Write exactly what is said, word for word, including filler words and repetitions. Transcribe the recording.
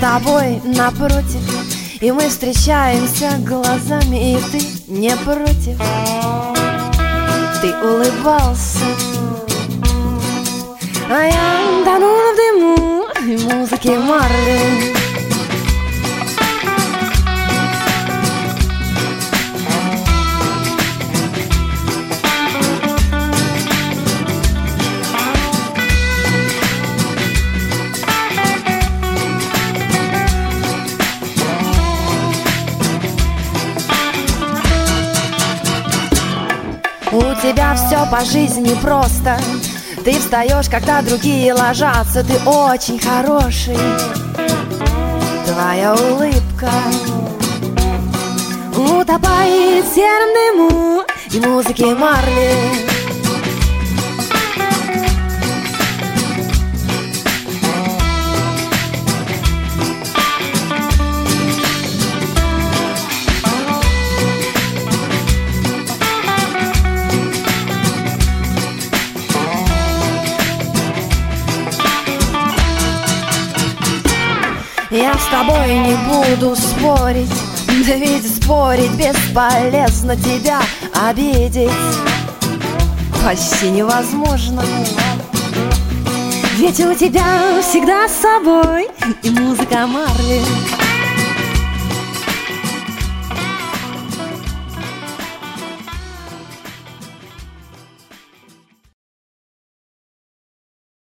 тобой напротив, и мы встречаемся глазами, и ты не против. Ты улыбался, а я тонула в дыму и музыке Марли. У тебя все по жизни просто. Ты встаешь, когда другие ложатся. Ты очень хороший. Твоя улыбка утопает в сером дыму и музыке Марли. Я с тобой не буду спорить, да ведь спорить бесполезно, тебя обидеть почти невозможно. Ведь у тебя всегда с собой и музыка Марли.